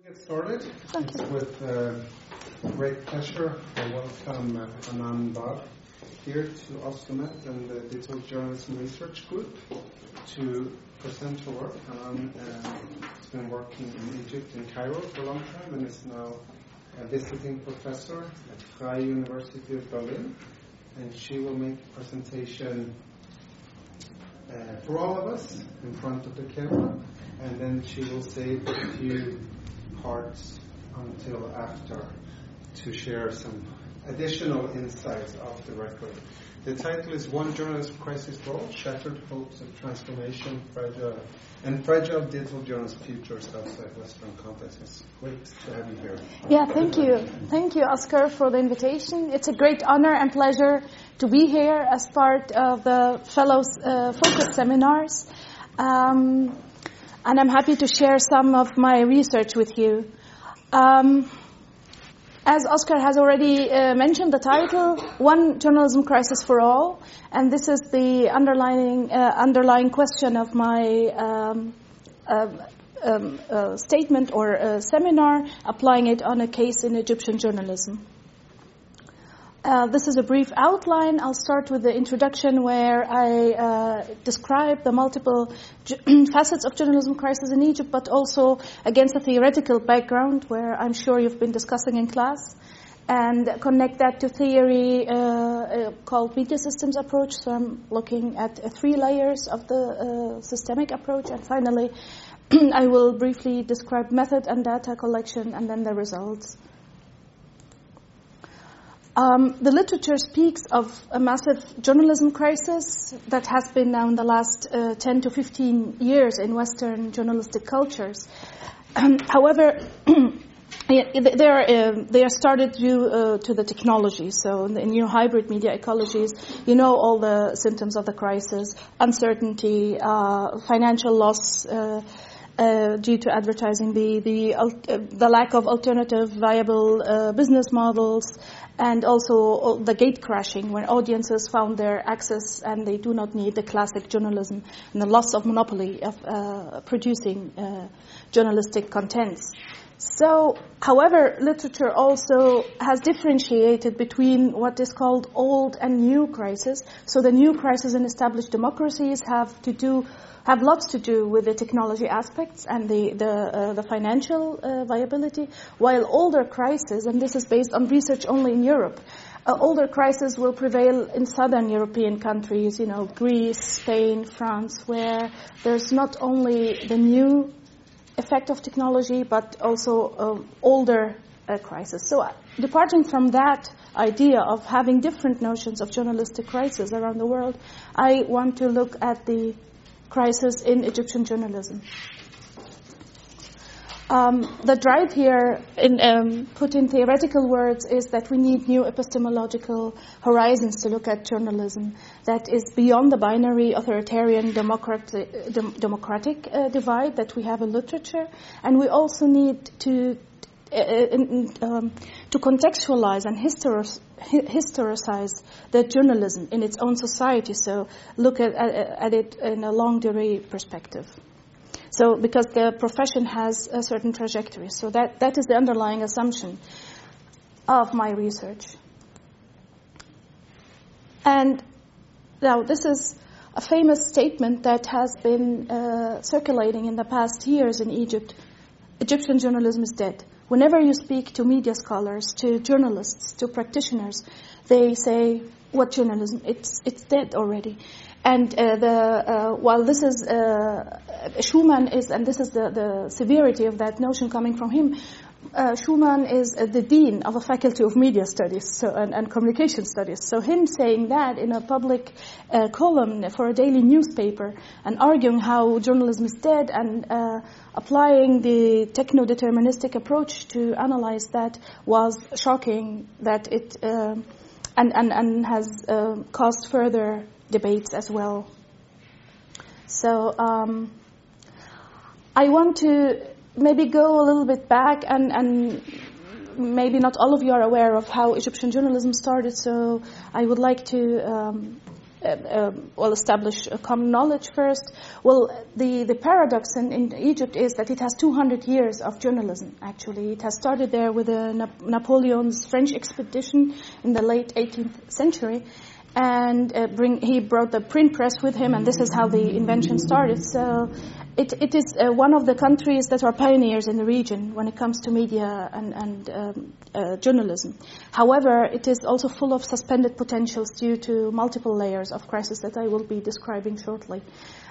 Get started. It's with great pleasure I welcome Anand Bad here to OSCOMET and the Digital Journalism Research Group to present her work. Anand has been working in Egypt, in Cairo for a long time, and is now a visiting professor at Freie University of Berlin. And she will make a presentation for all of us in front of the camera, and then she will save a few parts until after to share some additional insights of the record. The title is One Journalism Crisis for All, Shattered Hopes of Transformation, Fragile Digital Journalism Futures Outside Western Contexts. It's great to have you here. Yeah, thank you. Thank you, Oscar, for the invitation. It's a great honor and pleasure to be here as part of the Fellows Focus Seminars. And I'm happy to share some of my research with you. As Oscar has already mentioned, the title, One Journalism Crisis for All, and this is the underlying question of my statement or seminar, applying it on a case in Egyptian journalism. This is a brief outline. I'll start with the introduction where I describe the multiple facets of journalism crisis in Egypt, but also against a theoretical background where I'm sure you've been discussing in class, and connect that to theory called media systems approach. So I'm looking at 3 layers of the systemic approach, and finally I will briefly describe method and data collection and then the results. The literature speaks of a massive journalism crisis that has been now in the last 10 to 15 years in Western journalistic cultures. However, they are started due to the technology. So in the new hybrid media ecologies, you know all the symptoms of the crisis: uncertainty, financial loss due to advertising, the lack of alternative viable business models, and also the gate crashing when audiences found their access and they do not need the classic journalism, and the loss of monopoly of producing journalistic contents. So, however, literature also has differentiated between what is called old and new crisis. So the new crisis in established democracies have lots to do with the technology aspects and the financial viability, while older crises, and this is based on research only in Europe, older crises will prevail in southern European countries, Greece, Spain, France, where there's not only the new effect of technology, but also older crisis. So departing from that idea of having different notions of journalistic crisis around the world, I want to look at the crisis in Egyptian journalism. The drive here, put in theoretical words, is that we need new epistemological horizons to look at journalism that is beyond the binary authoritarian democratic divide that we have in literature, and we also need to contextualize and historicize the journalism in its own society. So look at it in a longue durée perspective. So because the profession has a certain trajectory. So that is the underlying assumption of my research. And now this is a famous statement that has been circulating in the past years in Egypt. Egyptian journalism is dead. Whenever you speak to media scholars, to journalists, to practitioners, they say, what journalism? It's dead already. And while this is Schumann is, and this is the severity of that notion coming from him, Schumann is the dean of a faculty of media studies and communication studies. So him saying that in a public column for a daily newspaper and arguing how journalism is dead and applying the techno-deterministic approach to analyze that was shocking, that it and has caused further debates as well. So I want to maybe go a little bit back, and maybe not all of you are aware of how Egyptian journalism started, so I would like to establish common knowledge first. Well, the paradox in Egypt is that it has 200 years of journalism, actually. It has started there with Napoleon's French expedition in the late 18th century. And he brought the print press with him, and this is how the invention started. So it is one of the countries that are pioneers in the region when it comes to media and journalism. However, it is also full of suspended potentials due to multiple layers of crisis that I will be describing shortly.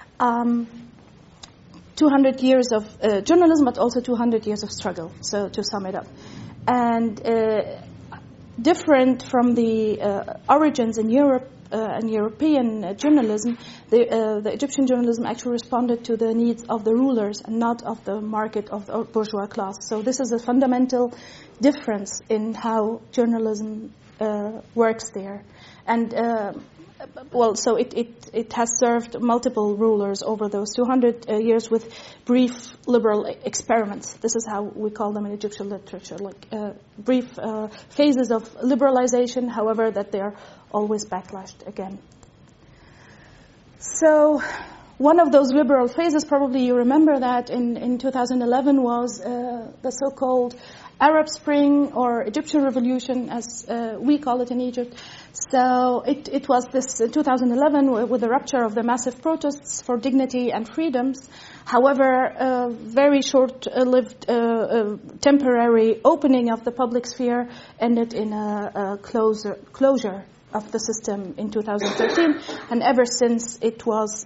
200 years of journalism, but also 200 years of struggle, so to sum it up. And different from the origins in Europe and European journalism, the Egyptian journalism actually responded to the needs of the rulers and not of the market of the bourgeois class. So this is a fundamental difference in how journalism works there. And so it has served multiple rulers over those 200 years with brief liberal experiments. This is how we call them in Egyptian literature, like brief phases of liberalization, however, that they are always backlashed again. So one of those liberal phases, probably you remember that in 2011, was the so-called Arab Spring or Egyptian Revolution, as we call it in Egypt. So it was this 2011 with the rupture of the massive protests for dignity and freedoms. However, very short-lived temporary opening of the public sphere ended in a closure of the system in 2013, and ever since it was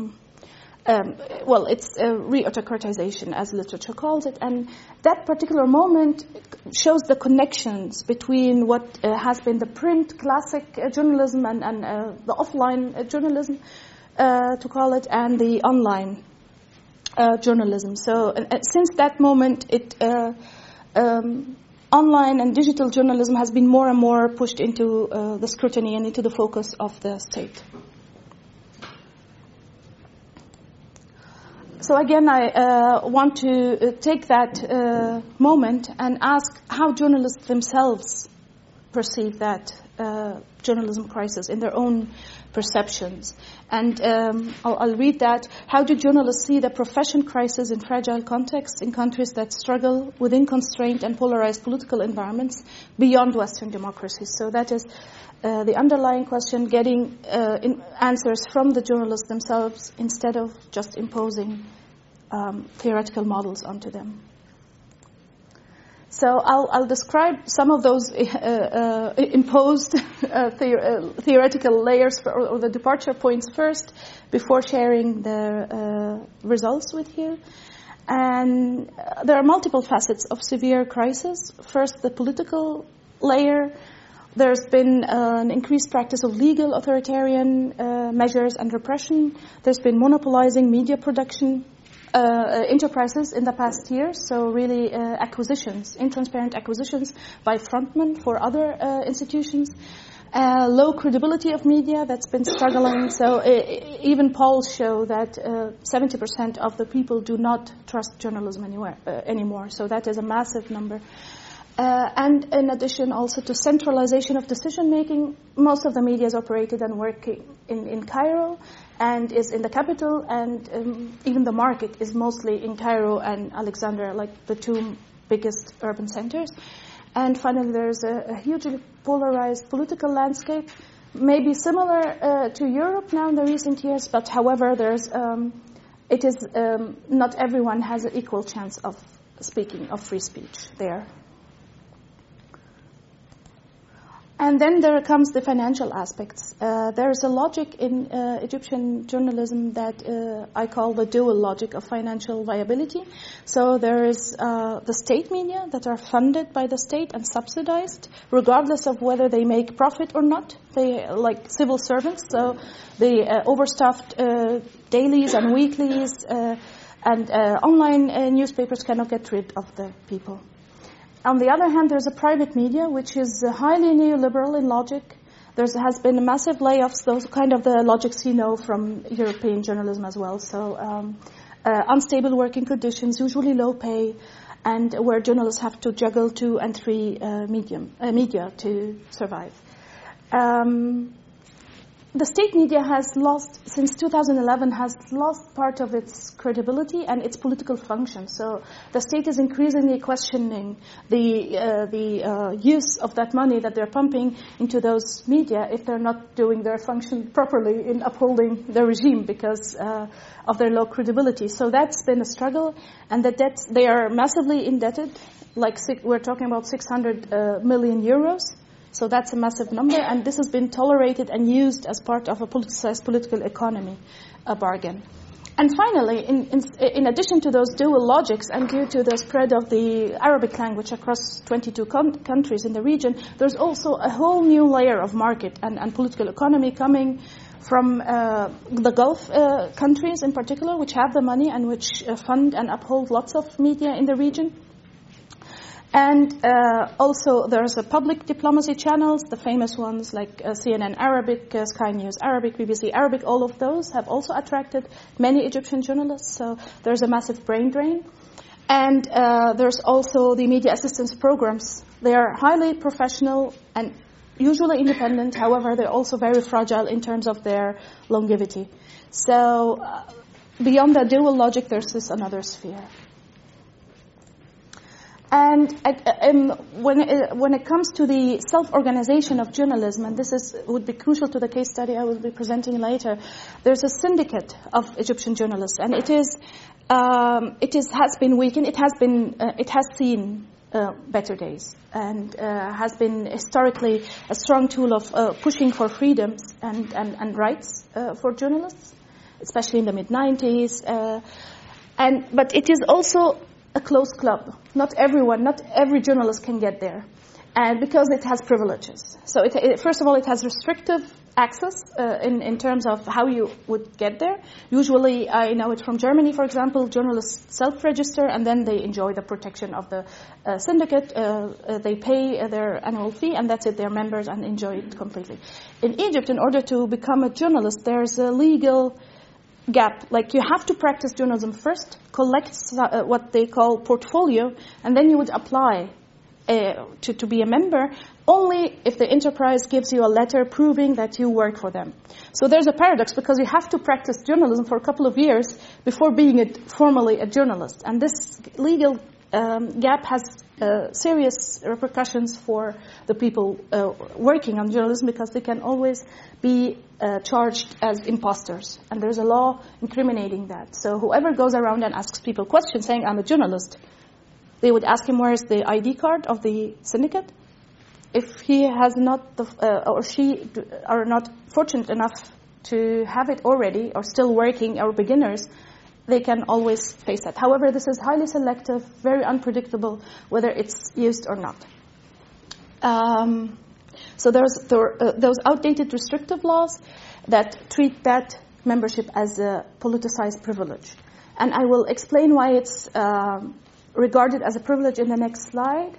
it's re-autocratization, as literature calls it, and that particular moment shows the connections between what has been the print classic journalism and the offline journalism, to call it, and the online journalism. So since that moment, online and digital journalism has been more and more pushed into the scrutiny and into the focus of the state. So again, I want to take that moment and ask how journalists themselves perceive that journalism crisis in their own perceptions. And I'll read that. How do journalists see the profession crisis in fragile contexts in countries that struggle within constrained and polarized political environments beyond Western democracies? So that is the underlying question, getting answers from the journalists themselves instead of just imposing theoretical models onto them. So I'll describe some of those imposed theoretical layers or the departure points first before sharing the results with you. And there are multiple facets of severe crisis. First, the political layer. There's been an increased practice of legal authoritarian measures and repression. There's been monopolizing media production enterprises in the past years, so really intransparent acquisitions by frontmen for other institutions. Low credibility of media that's been struggling. So even polls show that 70% of the people do not trust journalism anymore. So that is a massive number. And in addition also to centralization of decision-making, most of the media is operated and working in Cairo and is in the capital, and even the market is mostly in Cairo and Alexandria, like the two biggest urban centers. And finally, there's a hugely polarized political landscape, maybe similar to Europe now in the recent years, but however, not everyone has an equal chance of speaking, of free speech there. And then there comes the financial aspects. There is a logic in Egyptian journalism that I call the dual logic of financial viability. So there is the state media that are funded by the state and subsidized, regardless of whether they make profit or not. They like civil servants, so the overstuffed dailies and weeklies and online newspapers cannot get rid of the people. On the other hand, there's a private media, which is highly neoliberal in logic. There has been massive layoffs, those kind of the logics you know from European journalism as well. So unstable working conditions, usually low pay, and where journalists have to juggle 2 and 3 media to survive. the state media has lost, since 2011, has lost part of its credibility and its political function. So the state is increasingly questioning the use of that money that they're pumping into those media if they're not doing their function properly in upholding the regime because of their low credibility. So that's been a struggle, and they are massively indebted. We're talking about 600 million euros. So that's a massive number, and this has been tolerated and used as part of a politicized political economy bargain. And finally, in addition to those dual logics and due to the spread of the Arabic language across 22 countries in the region, there's also a whole new layer of market and political economy coming from the Gulf countries in particular, which have the money and which fund and uphold lots of media in the region. And also there's a public diplomacy channels, the famous ones like CNN Arabic, Sky News Arabic, BBC Arabic, all of those have also attracted many Egyptian journalists, so there's a massive brain drain. And there's also the media assistance programs. They are highly professional and usually independent, however, they're also very fragile in terms of their longevity. So beyond the dual logic, there's this another sphere. And when it comes to the self-organization of journalism, and this would be crucial to the case study I will be presenting later, there's a syndicate of Egyptian journalists, and it has been weakened. It has seen better days, and has been historically a strong tool of pushing for freedoms and rights for journalists, especially in the mid-90s. But it is also a closed club. Not every journalist can get there, and because it has privileges. So first of all, it has restrictive access in terms of how you would get there. Usually, I know it from Germany, for example, journalists self-register and then they enjoy the protection of the syndicate. They pay their annual fee and that's it, they're members and enjoy it completely. In Egypt, in order to become a journalist, there's a legal gap. Like, you have to practice journalism first, collect what they call portfolio, and then you would apply to be a member only if the enterprise gives you a letter proving that you work for them. So there's a paradox, because you have to practice journalism for a couple of years before being formally a journalist. And this legal gap has serious repercussions for the people working on journalism, because they can always be charged as imposters. And there's a law incriminating that. So whoever goes around and asks people questions saying, I'm a journalist, they would ask him, where is the ID card of the syndicate? If he has not, or she are not fortunate enough to have it already, or still working, or beginners, they can always face that. However, this is highly selective, very unpredictable whether it's used or not. So there's those outdated restrictive laws that treat that membership as a politicized privilege. And I will explain why it's regarded as a privilege in the next slide.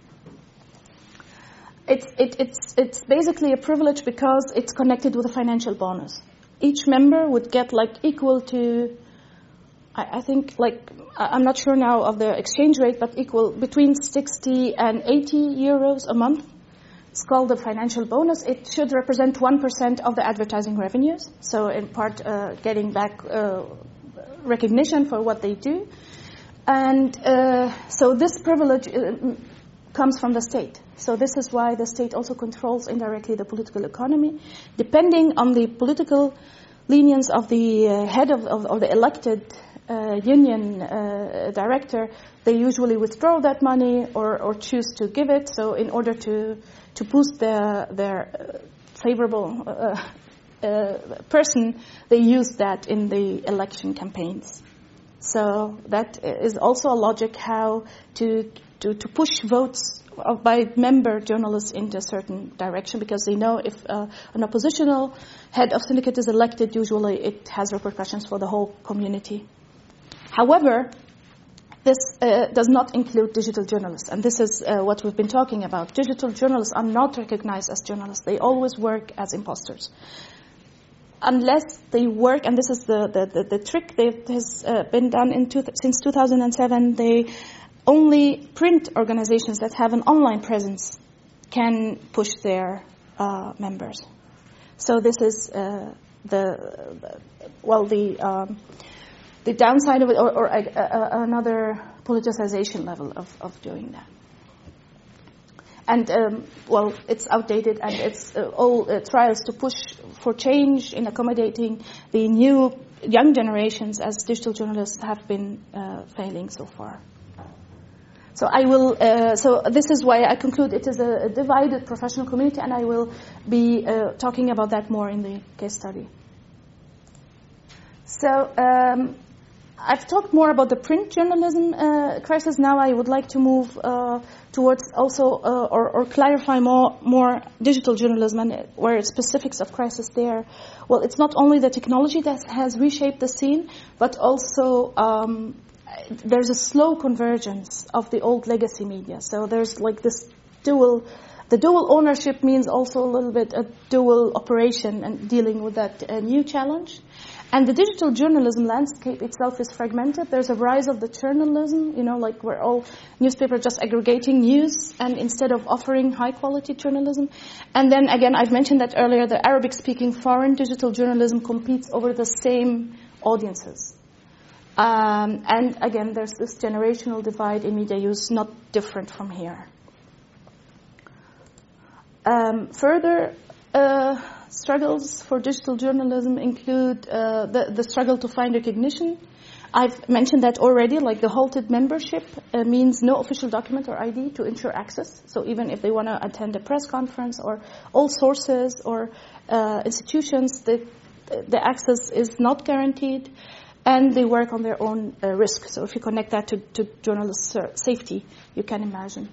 It's basically a privilege because it's connected with a financial bonus. Each member would get equal to, I think, I'm not sure now of the exchange rate, but equal between 60 and 80 euros a month. It's called a financial bonus. It should represent 1% of the advertising revenues. So in part, getting back recognition for what they do. And so this privilege comes from the state. So this is why the state also controls indirectly the political economy. Depending on the political lenience of the head of the elected union director, they usually withdraw that money or choose to give it. So in order to boost their favorable person, they use that in the election campaigns. So that is also a logic how to push votes by member journalists into a certain direction, because they know if an oppositional head of syndicate is elected, usually it has repercussions for the whole community. However, this does not include digital journalists, and this is what we've been talking about. Digital journalists are not recognized as journalists. They always work as imposters. Unless they work, and this is the trick that has been done since 2007, only print organizations that have an online presence can push their members. So this is the downside of it, or another politicization level of doing that. And it's outdated, and it's all trials to push for change in accommodating the new young generations as digital journalists have been failing so far. So I will. So this is why I conclude it is a divided professional community, and I will be talking about that more in the case study. So I've talked more about the print journalism crisis. Now I would like to move towards also or clarify more digital journalism and where specifics of crisis there. Well, it's not only the technology that has reshaped the scene, but also there's a slow convergence of the old legacy media. So there's like this the dual ownership means also a little bit a dual operation and dealing with that new challenge. And the digital journalism landscape itself is fragmented. There's a rise of the journalism, like we're all newspapers just aggregating news and instead of offering high-quality journalism. And then again, I've mentioned that earlier, the Arabic-speaking foreign digital journalism competes over the same audiences. And again, there's this generational divide in media use, not different from here. Further struggles for digital journalism include the struggle to find recognition. I've mentioned that already, like the halted membership means no official document or ID to ensure access. So even if they want to attend a press conference or all sources or institutions, the access is not guaranteed. And they work on their own risk. So if you connect that to journalist safety, you can imagine.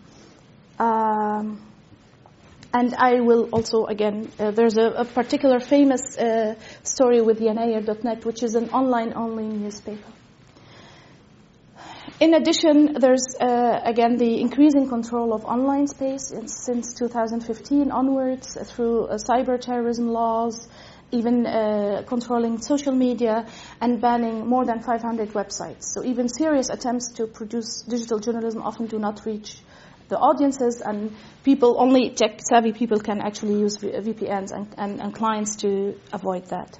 And I will also, again, there's a particular famous story with Yanair.net, which is an online-only newspaper. In addition, there's, again, the increasing control of online space since 2015 onwards through cyber terrorism laws, even controlling social media and banning more than 500 websites. So even serious attempts to produce digital journalism often do not reach the audiences, and only tech-savvy people can actually use VPNs and clients to avoid that.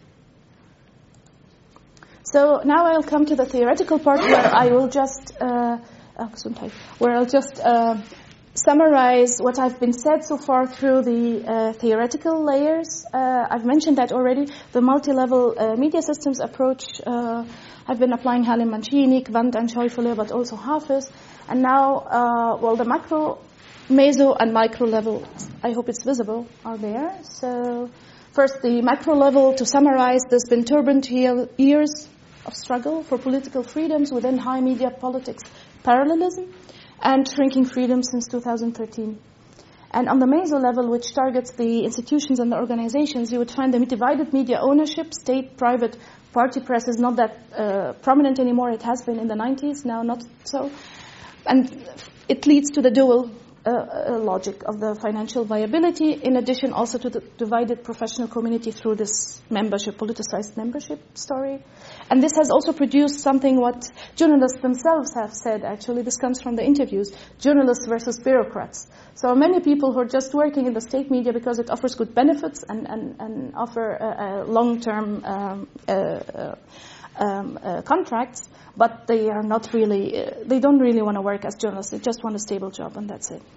So now I'll come to the theoretical part where I will just summarize what I've been said so far through the theoretical layers. I've mentioned that already. The multi-level media systems approach, I've been applying Halim Mancini, Kvant and Scheufele, but also Hafiz. And now, the macro, meso, and micro level, I hope it's visible, are there. So first, the macro level, to summarize, there's been turbulent years of struggle for political freedoms within high media politics parallelism and shrinking freedom since 2013. And on the meso level, which targets the institutions and the organizations, you would find the divided media ownership, state, private, party press is not that prominent anymore. It has been in the 90s, now not so. And it leads to the dual logic of the financial viability, in addition also to the divided professional community through this politicized membership story. And this has also produced something what journalists themselves have said, actually. This comes from the interviews, journalists versus bureaucrats. So many people who are just working in the state media because it offers good benefits and offer a long-term contracts, but they are not really, they don't really want to work as journalists. They just want a stable job, and that's it.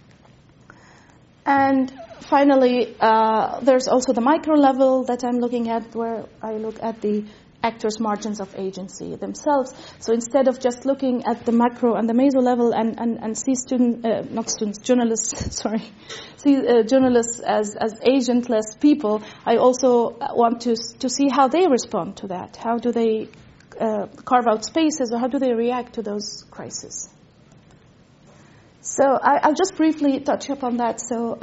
And finally, there's also the micro level that I'm looking at, where I look at the actors' margins of agency themselves. So instead of just looking at the macro and the meso level and see journalists, see journalists as agentless people, I also want to see how they respond to that. How do they carve out spaces, or how do they react to those crises? So I'll just briefly touch upon that. So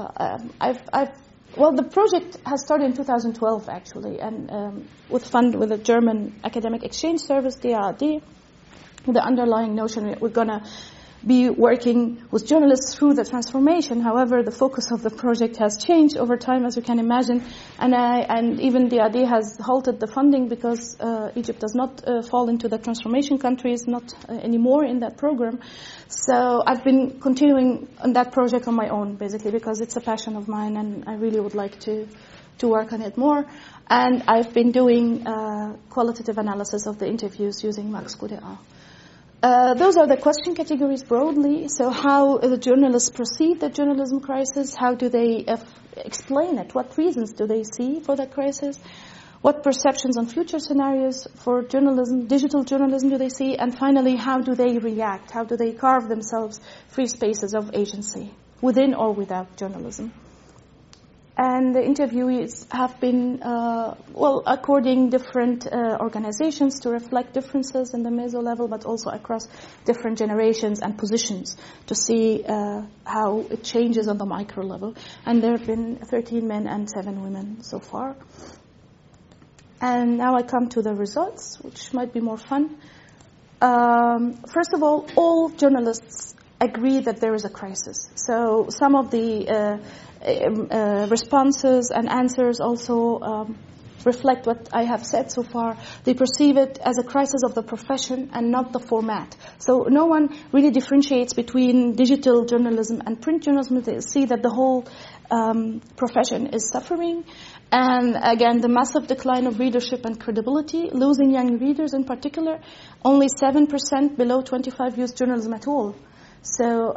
the project has started in 2012, actually, and with the German Academic Exchange Service, DAAD, with the underlying notion we're going to be working with journalists through the transformation. However, the focus of the project has changed over time, as you can imagine, and even the idea has halted the funding because Egypt does not fall into the transformation countries, not anymore in that program. So I've been continuing on that project on my own, basically, because it's a passion of mine, and I really would like to work on it more. And I've been doing qualitative analysis of the interviews using Max QDA. Those are the question categories broadly. So how the journalists perceive the journalism crisis, how do they explain it, what reasons do they see for that crisis, what perceptions on future scenarios for journalism, digital journalism do they see, and finally, how do they react, how do they carve themselves free spaces of agency, within or without journalism. And the interviewees have been, according different organizations to reflect differences in the meso level, but also across different generations and positions to see how it changes on the micro level. And there have been 13 men and 7 women so far. And now I come to the results, which might be more fun. First of all journalists agree that there is a crisis. So some of the responses and answers also reflect what I have said so far. They perceive it as a crisis of the profession and not the format. So no one really differentiates between digital journalism and print journalism. They see that the whole profession is suffering. And again, the massive decline of readership and credibility, losing young readers in particular. Only 7% below 25 use journalism at all. So,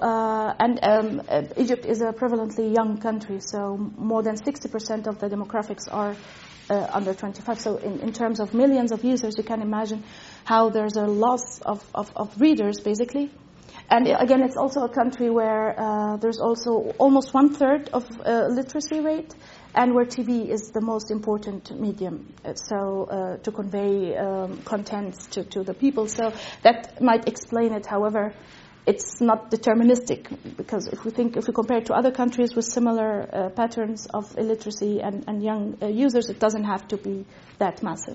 Egypt is a prevalently young country, so more than 60% of the demographics are under 25. So in terms of millions of users, you can imagine how there's a loss of readers, basically. And again, it's also a country where there's also almost 1/3 of literacy rate, and where TV is the most important medium, to convey contents to the people. So that might explain it. However, it's not deterministic, because if we compare it to other countries with similar patterns of illiteracy and young users, it doesn't have to be that massive.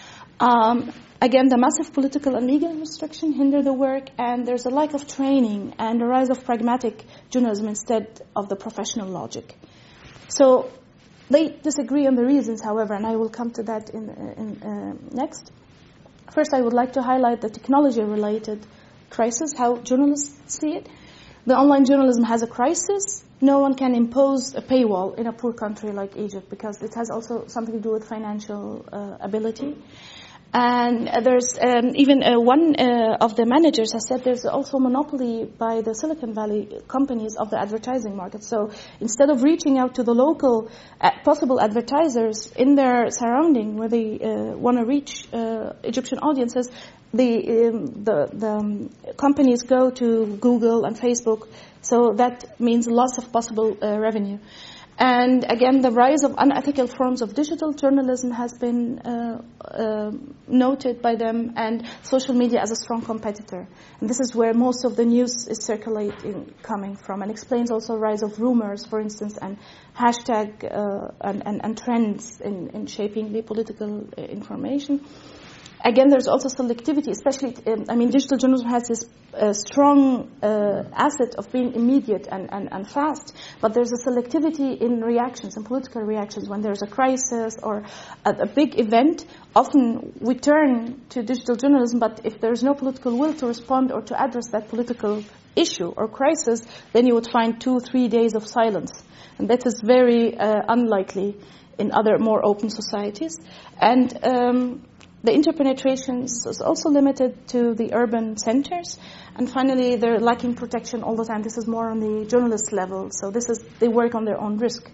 Again, the massive political and legal restriction hinder the work, and there's a lack of training and a rise of pragmatic journalism instead of the professional logic. So they disagree on the reasons, however, and I will come to that in next. First, I would like to highlight the technology-related crisis, how journalists see it. The online journalism has a crisis. No one can impose a paywall in a poor country like Egypt, because it has also something to do with financial ability. And there's even one of the managers has said there's also monopoly by the Silicon Valley companies of the advertising market. So instead of reaching out to the local possible advertisers in their surrounding where they want to reach Egyptian audiences, the companies go to Google and Facebook. So that means loss of possible revenue. And again, the rise of unethical forms of digital journalism has been noted by them, and social media as a strong competitor. And this is where most of the news is circulating, coming from, and explains also rise of rumors, for instance, and hashtag and trends in shaping the political information. Again, there's also selectivity, especially, digital journalism has this strong asset of being immediate and fast, but there's a selectivity in reactions, in political reactions. When there's a crisis or a big event, often we turn to digital journalism, but if there's no political will to respond or to address that political issue or crisis, then you would find 2-3 days of silence. And that is very unlikely in other more open societies. And the interpenetration is also limited to the urban centers. And finally, they're lacking protection all the time. This is more on the journalist level. So they work on their own risk.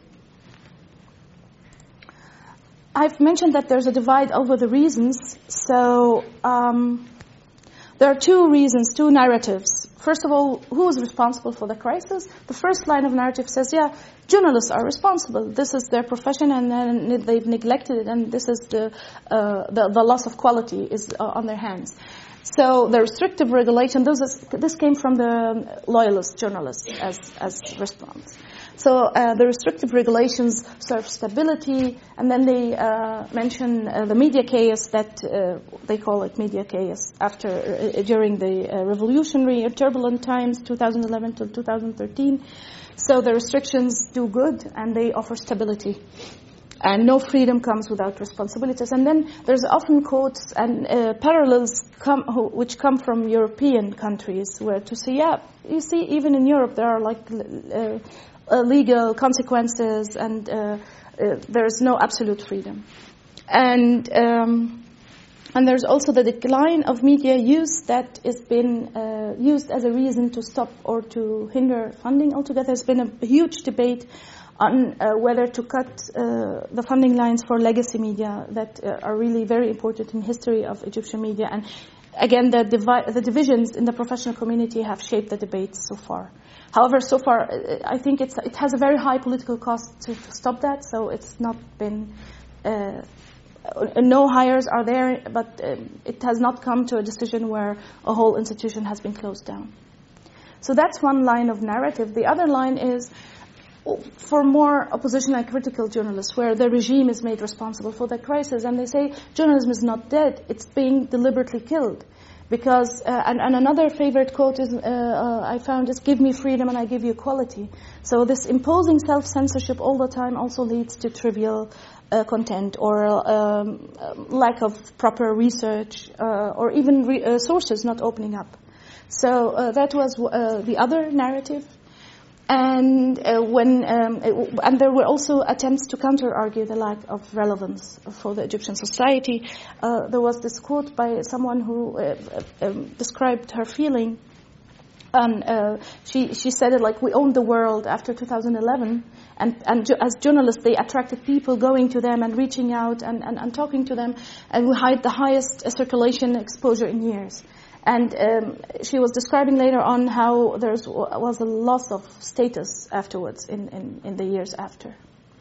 I've mentioned that there's a divide over the reasons. So there are 2 reasons, 2 narratives. First of all, who is responsible for the crisis? The first line of narrative says, journalists are responsible. This is their profession, and then they've neglected it, and this is the loss of quality is on their hands. So the restrictive regulation, this came from the loyalist journalists as response. So the restrictive regulations serve stability, and then they mention the media chaos that they call it media chaos during the revolutionary or turbulent times, 2011 to 2013. So the restrictions do good, and they offer stability. And no freedom comes without responsibilities. And then there's often quotes and parallels which come from European countries, where to say, yeah, you see, even in Europe there are like legal consequences, and there's no absolute freedom. And there's also the decline of media use that has been used as a reason to stop or to hinder funding altogether. There's been a huge debate on whether to cut the funding lines for legacy media that are really very important in history of Egyptian media. And again, the divisions in the professional community have shaped the debates so far. However, so far, I think it has a very high political cost to stop that, so it's not been... no hires are there, but it has not come to a decision where a whole institution has been closed down. So that's one line of narrative. The other line is for more opposition and critical journalists, where the regime is made responsible for the crisis, and they say journalism is not dead, it's being deliberately killed. Because, and another favorite quote is, I found is, give me freedom and I give you equality. So this imposing self-censorship all the time also leads to trivial content or lack of proper research or even sources not opening up. So that was the other narrative. And and there were also attempts to counter-argue the lack of relevance for the Egyptian society. There was this quote by someone who described her feeling, and she said it like, we owned the world after 2011, and as journalists they attracted people going to them and reaching out and talking to them, and we had the highest circulation exposure in years. And she was describing later on how there was a loss of status afterwards in the years after.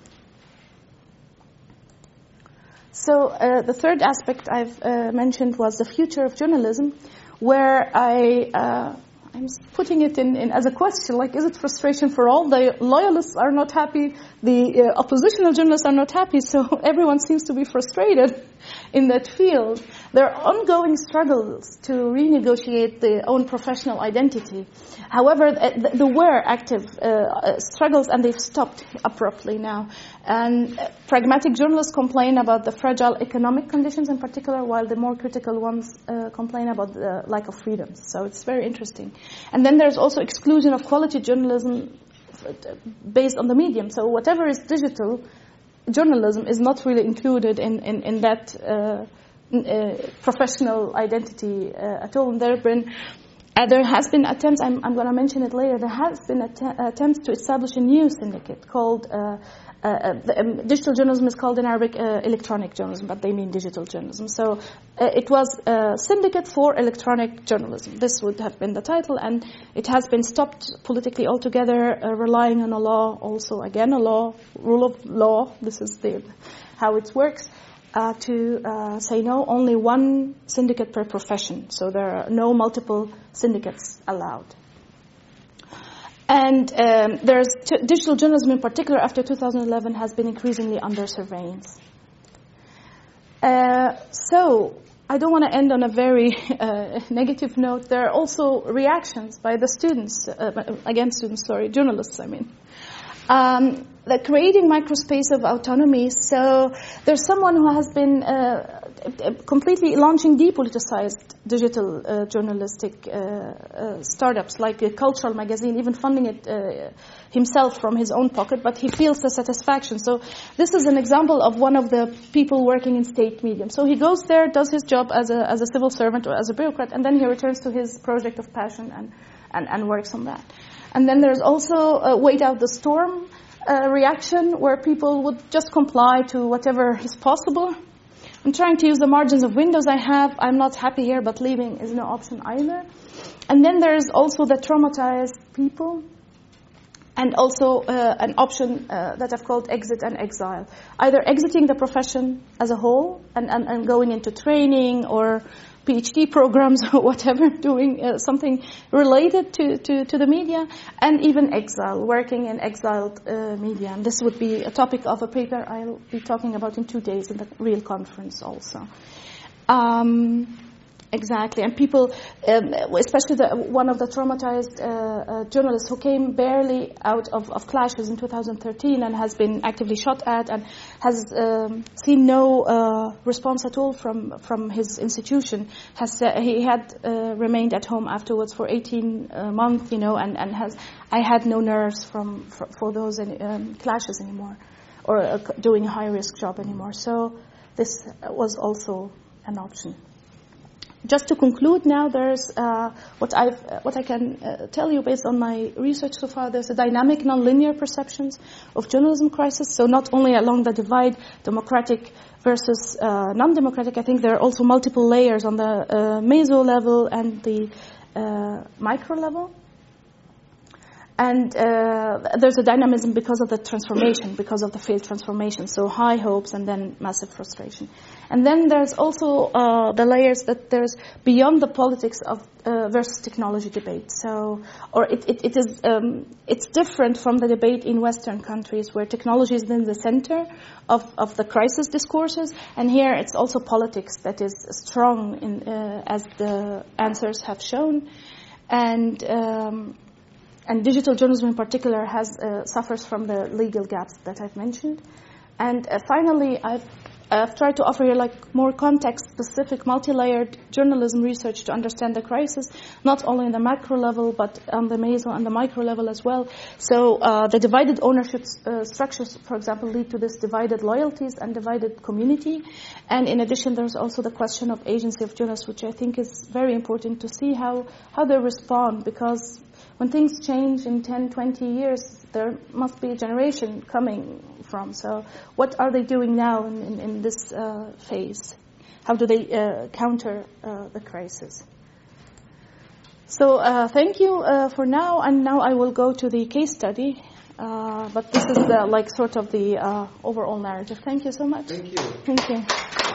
So the third aspect I've mentioned was the future of journalism, where I'm putting it in as a question, like, is it frustration for all? The loyalists are not happy, the oppositional journalists are not happy, so everyone seems to be frustrated in that field. There are ongoing struggles to renegotiate their own professional identity. However, there were active struggles, and they've stopped abruptly now. And pragmatic journalists complain about the fragile economic conditions in particular, while the more critical ones complain about the lack of freedoms. So it's very interesting. And then there's also exclusion of quality journalism based on the medium. So whatever is digital journalism is not really included in that professional identity at all. And there has been attempts, I'm going to mention it later, there has been attempts to establish a new syndicate called, digital journalism is called in Arabic electronic journalism, but they mean digital journalism. So it was a syndicate for electronic journalism. This would have been the title, and it has been stopped politically altogether, relying on a law, also again a law, rule of law, this is how it works. To say no, only one syndicate per profession. So there are no multiple syndicates allowed. And there's digital journalism in particular after 2011 has been increasingly under surveillance. So I don't want to end on a very negative note. There are also reactions by the students, journalists, I mean. The creating microspace of autonomy. So there's someone who has been completely launching depoliticized digital journalistic startups, like a cultural magazine, even funding it himself from his own pocket, but he feels the satisfaction. So this is an example of one of the people working in state medium. So he goes there, does his job as a civil servant or as a bureaucrat, and then he returns to his project of passion and works on that. And then there's also Wait Out the Storm reaction, where people would just comply to whatever is possible. I'm trying to use the margins of windows I have. I'm not happy here, but leaving is no option either. And then there's also the traumatized people. and also an option that I've called exit and exile. Either exiting the profession as a whole and going into training or PhD programs or whatever, doing something related to the media, and even exile, working in exiled media. And this would be a topic of a paper I'll be talking about in 2 days in the real conference also. Exactly, and people, especially one of the traumatized journalists who came barely out of clashes in 2013 and has been actively shot at and has seen no response at all from his institution. He had remained at home afterwards for 18 months, and I had no nerves for those clashes anymore, or doing a high risk job anymore. So this was also an option. Just to conclude now, there's what I can tell you based on my research so far. There's a dynamic nonlinear perceptions of journalism crisis. So not only along the divide, democratic versus non-democratic. I think there are also multiple layers on the meso level and the micro level. And there's a dynamism because of the transformation, because of the failed transformation. So high hopes and then massive frustration. And then there's also the layers that there's beyond the politics of versus technology debate. So, or it's different from the debate in Western countries where technology is in the center of the crisis discourses. And here it's also politics that is strong as the answers have shown. And digital journalism in particular suffers from the legal gaps that I've mentioned. And finally, I've tried to offer here more context-specific, multi-layered journalism research to understand the crisis, not only on the macro level, but on the meso and the micro level as well. So the divided ownership structures, for example, lead to this divided loyalties and divided community. And in addition, there's also the question of agency of journalists, which I think is very important to see how they respond, because when things change in 10, 20 years, there must be a generation coming from. So what are they doing now in this phase? How do they counter the crisis? So thank you for now. And now I will go to the case study. But this is sort of the overall narrative. Thank you so much. Thank you. Thank you.